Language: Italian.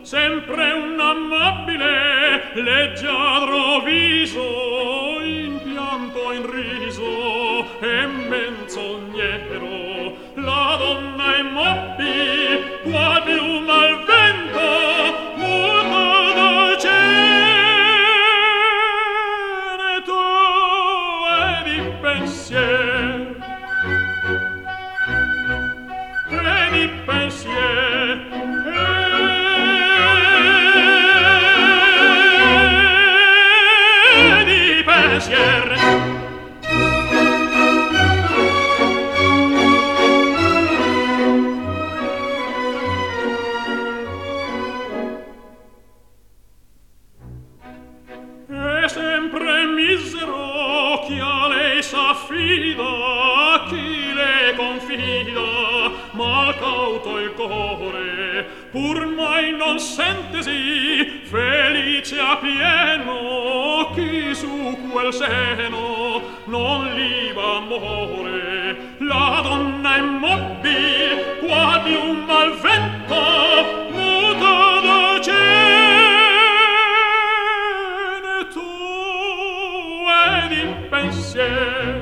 sempre un amabile leggiadro viso, in pianto, in riso e menzognero, la donna immobile, qual piuma al vento, muta dolcene tu e di pensier, e di pensier, e di pensier. Sempre misero chi a lei s'affida, chi le confida, mal cauto il core, pur mai non sentesi felice a pieno, chi su quel seno non liva amore. La donna immobile, qual piuma al vento, muta dolcene tu ed in pensier.